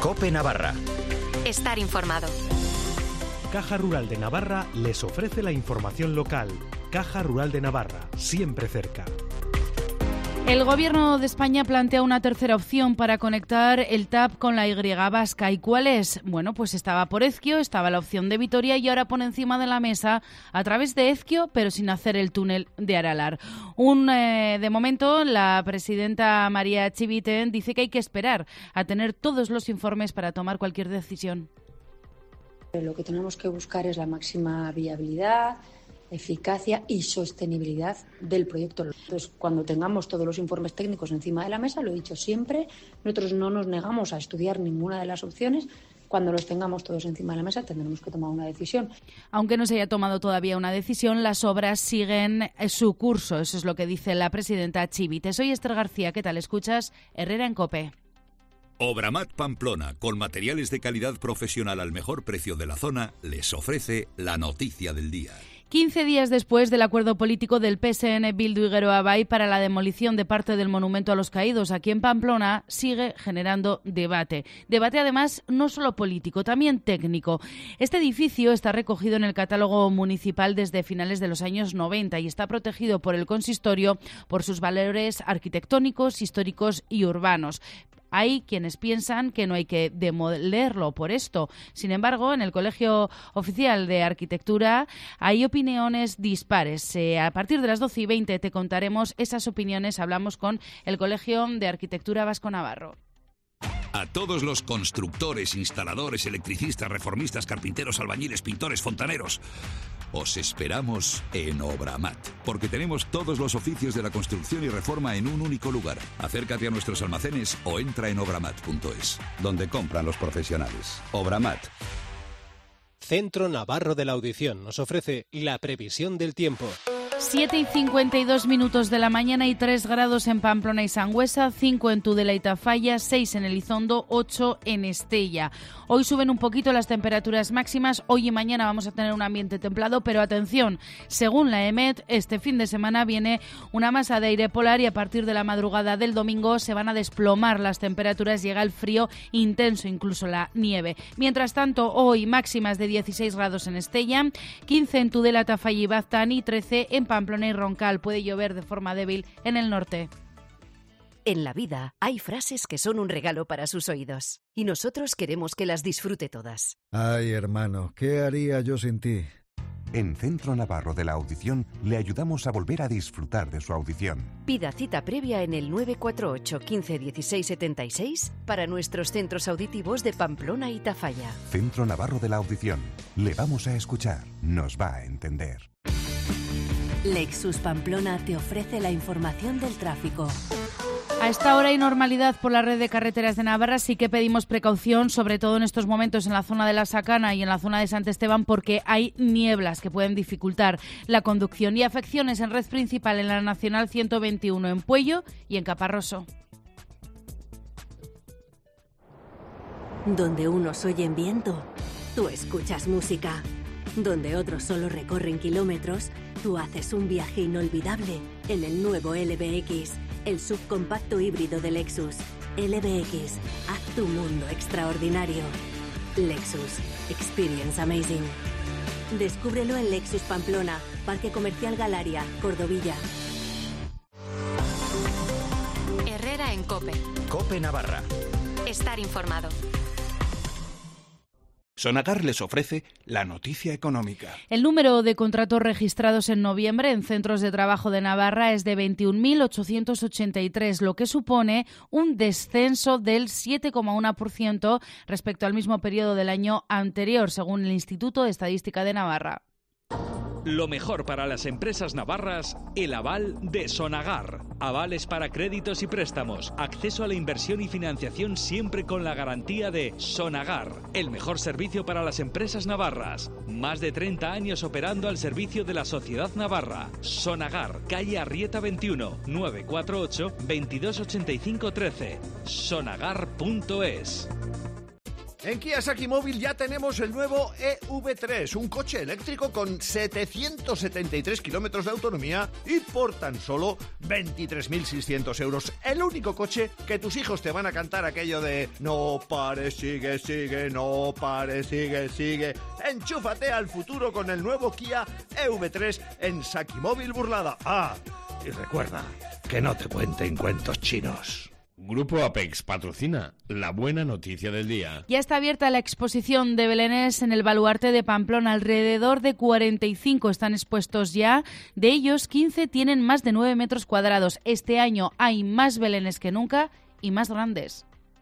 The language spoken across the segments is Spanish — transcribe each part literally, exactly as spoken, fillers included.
COPE Navarra. Estar informado. Caja Rural de Navarra les ofrece la información local. Caja Rural de Navarra, siempre cerca. El Gobierno de España plantea una tercera opción para conectar el T A P con la Y vasca. ¿Y cuál es? Bueno, pues estaba por Ezquio, estaba la opción de Vitoria y ahora pone encima de la mesa a través de Ezquio, pero sin hacer el túnel de Aralar. Un, eh, de momento, la presidenta María Chivite dice que hay que esperar a tener todos los informes para tomar cualquier decisión. Lo que tenemos que buscar es la máxima viabilidad, eficacia y sostenibilidad del proyecto. Entonces, cuando tengamos todos los informes técnicos encima de la mesa, lo he dicho siempre, nosotros no nos negamos a estudiar ninguna de las opciones. Cuando los tengamos todos encima de la mesa, tendremos que tomar una decisión. Aunque no se haya tomado todavía una decisión, las obras siguen su curso. Eso es lo que dice la presidenta Chivite. Soy Esther García. ¿Qué tal? Escuchas Herrera en COPE. Obramat Pamplona, con materiales de calidad profesional al mejor precio de la zona, les ofrece la noticia del día. quince días después del acuerdo político del P S N, Bildu y Geroa Bai para la demolición de parte del monumento a los caídos aquí en Pamplona, sigue generando debate. Debate además no solo político, también técnico. Este edificio está recogido en el catálogo municipal desde finales de los años noventa y está protegido por el consistorio por sus valores arquitectónicos, históricos y urbanos. Hay quienes piensan que no hay que demolerlo por esto. Sin embargo, en el Colegio Oficial de Arquitectura hay opiniones dispares. Eh, a partir de las doce y veinte te contaremos esas opiniones. Hablamos con el Colegio de Arquitectura Vasco Navarro. A todos los constructores, instaladores, electricistas, reformistas, carpinteros, albañiles, pintores, fontaneros, os esperamos en Obramat, porque tenemos todos los oficios de la construcción y reforma en un único lugar. Acércate a nuestros almacenes o entra en obramat punto es, donde compran los profesionales. Obramat. Centro Navarro de la Audición nos ofrece la previsión del tiempo. siete y cincuenta y dos minutos de la mañana y tres grados en Pamplona y Sangüesa, cinco en Tudela y Tafalla, seis en Elizondo, ocho en Estella. Hoy suben un poquito las temperaturas máximas, hoy y mañana vamos a tener un ambiente templado, pero atención, según la EMET, este fin de semana viene una masa de aire polar y a partir de la madrugada del domingo se van a desplomar las temperaturas, llega el frío intenso, incluso la nieve. Mientras tanto, hoy máximas de dieciséis grados en Estella, quince en Tudela, Tafalla y Baztán y trece en Pamplona y Roncal. Puede llover de forma débil en el norte. En la vida hay frases que son un regalo para sus oídos y nosotros queremos que las disfrute todas. Ay, hermano, ¿qué haría yo sin ti? En Centro Navarro de la Audición le ayudamos a volver a disfrutar de su audición. Pida cita previa en el nueve cuatro ocho, quince, dieciséis, setenta y seis para nuestros centros auditivos de Pamplona y Tafalla. Centro Navarro de la Audición. Le vamos a escuchar. Nos va a entender. Lexus Pamplona te ofrece la información del tráfico. A esta hora hay normalidad por la red de carreteras de Navarra, sí que pedimos precaución, sobre todo en estos momentos en la zona de La Sacana y en la zona de Sant Esteban, porque hay nieblas que pueden dificultar la conducción y afecciones en red principal en la Nacional ciento veintiuno en Puello y en Caparroso. Donde unos oyen viento, tú escuchas música. Donde otros solo recorren kilómetros, tú haces un viaje inolvidable en el nuevo L B X, el subcompacto híbrido de Lexus. L B X, haz tu mundo extraordinario. Lexus, experience amazing. Descúbrelo en Lexus Pamplona, Parque Comercial Galaria, Cordovilla. Herrera en COPE. COPE Navarra. Estar informado. Sonagar les ofrece la noticia económica. El número de contratos registrados en noviembre en centros de trabajo de Navarra es de veintiún mil ochocientos ochenta y tres, lo que supone un descenso del siete coma uno por ciento respecto al mismo periodo del año anterior, según el Instituto de Estadística de Navarra. Lo mejor para las empresas navarras, el aval de Sonagar. Avales para créditos y préstamos. Acceso a la inversión y financiación siempre con la garantía de Sonagar. El mejor servicio para las empresas navarras. Más de treinta años operando al servicio de la sociedad navarra. Sonagar, calle Arrieta veintiuno, nueve cuatro ocho, veintidós ochenta y cinco trece. sonagar punto es. En Kia Saki Móvil ya tenemos el nuevo E V tres, un coche eléctrico con setecientos setenta y tres kilómetros de autonomía y por tan solo veintitrés mil seiscientos euros. El único coche que tus hijos te van a cantar aquello de no pares, sigue, sigue, no pares, sigue, sigue. Enchúfate al futuro con el nuevo Kia E V tres en Saki Móvil Burlada. Ah, y recuerda que no te cuenten cuentos chinos. Grupo Apex patrocina la buena noticia del día. Ya está abierta la exposición de belenes en el Baluarte de Pamplona. Alrededor de cuarenta y cinco están expuestos ya. De ellos, quince tienen más de nueve metros cuadrados. Este año hay más belenes que nunca y más grandes.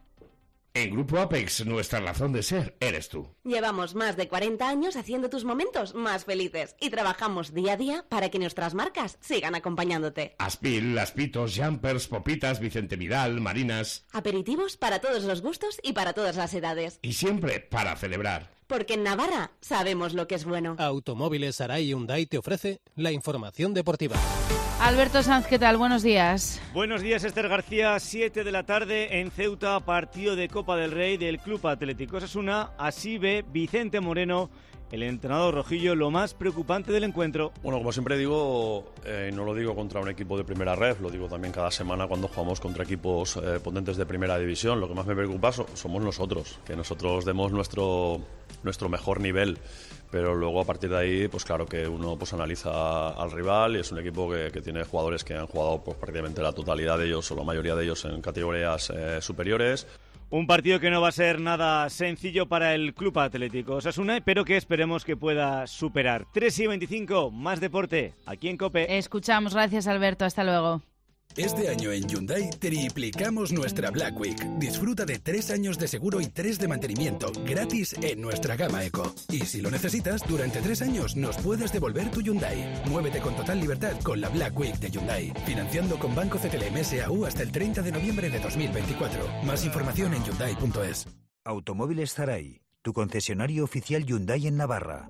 En Grupo Apex, nuestra razón de ser eres tú. Llevamos más de cuarenta años haciendo tus momentos más felices y trabajamos día a día para que nuestras marcas sigan acompañándote. Aspil, Aspitos, Jumpers, Popitas, Vicente Vidal, Marinas. Aperitivos para todos los gustos y para todas las edades. Y siempre para celebrar. Porque en Navarra sabemos lo que es bueno. Automóviles Arai Hyundai te ofrece la información deportiva. Alberto Sanz, ¿qué tal? Buenos días. Buenos días, Esther García. siete de la tarde en Ceuta, partido de Copa del Rey del Club Atlético Osasuna. Así ve Vicente Moreno, el entrenador rojillo, lo más preocupante del encuentro. Bueno, como siempre digo, eh, no lo digo contra un equipo de primera ref, lo digo también cada semana cuando jugamos contra equipos eh, potentes de primera división. Lo que más me preocupa so, somos nosotros, que nosotros demos nuestro, nuestro mejor nivel. Pero luego a partir de ahí, pues claro que uno pues analiza al rival y es un equipo que, que tiene jugadores que han jugado pues, prácticamente la totalidad de ellos o la mayoría de ellos en categorías eh, superiores. Un partido que no va a ser nada sencillo para el Club Atlético Osasuna, pero que esperemos que pueda superar. tres y veinticinco, más deporte, aquí en COPE. Escuchamos, gracias Alberto, hasta luego. Este año en Hyundai triplicamos nuestra Black Week. Disfruta de tres años de seguro y tres de mantenimiento gratis en nuestra gama Eco. Y si lo necesitas, durante tres años nos puedes devolver tu Hyundai. Muévete con total libertad con la Black Week de Hyundai. Financiando con Banco C T L M S A U hasta el treinta de noviembre de dos mil veinticuatro. Más información en hyundai punto es. Automóviles Zaray, tu concesionario oficial Hyundai en Navarra.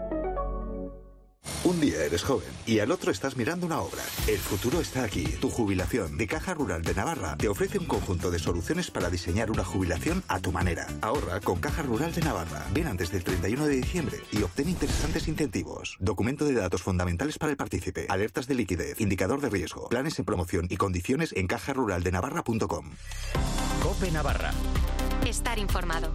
Un día eres joven y al otro estás mirando una obra. El futuro está aquí. Tu jubilación de Caja Rural de Navarra te ofrece un conjunto de soluciones para diseñar una jubilación a tu manera. Ahorra con Caja Rural de Navarra. Ven antes del treinta y uno de diciembre y obtén interesantes incentivos. Documento de datos fundamentales para el partícipe. Alertas de liquidez. Indicador de riesgo. Planes en promoción y condiciones en caja rural de navarra punto com. COPE Navarra. Estar informado.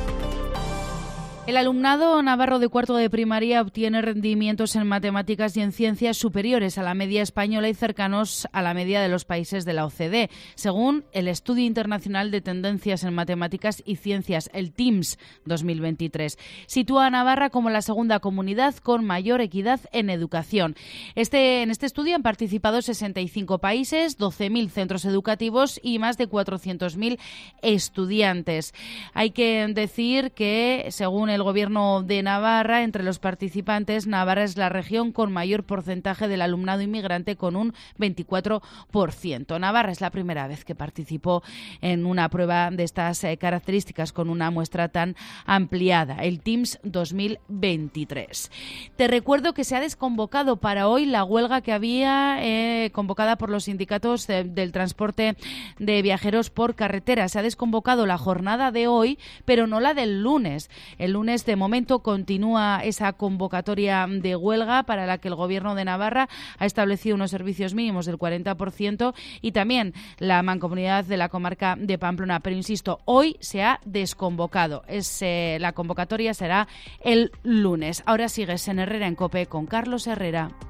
El alumnado navarro de cuarto de primaria obtiene rendimientos en matemáticas y en ciencias superiores a la media española y cercanos a la media de los países de la O C D E, según el Estudio Internacional de Tendencias en Matemáticas y Ciencias, el T I M S dos mil veintitrés. Sitúa a Navarra como la segunda comunidad con mayor equidad en educación. Este, en este estudio han participado sesenta y cinco países, doce mil centros educativos y más de cuatrocientos mil estudiantes. Hay que decir que, según el el Gobierno de Navarra, entre los participantes, Navarra es la región con mayor porcentaje del alumnado inmigrante, con un veinticuatro por ciento. Navarra es la primera vez que participó en una prueba de estas eh, características con una muestra tan ampliada, el T I M S dos mil veintitrés. Te recuerdo que se ha desconvocado para hoy la huelga que había eh, convocada por los sindicatos de, del transporte de viajeros por carretera. Se ha desconvocado la jornada de hoy, pero no la del lunes. El lunes, de momento, continúa esa convocatoria de huelga para la que el Gobierno de Navarra ha establecido unos servicios mínimos del cuarenta por ciento y también la Mancomunidad de la comarca de Pamplona. Pero, insisto, hoy se ha desconvocado. Es, eh, la convocatoria será el lunes. Ahora sigues en Herrera en COPE con Carlos Herrera.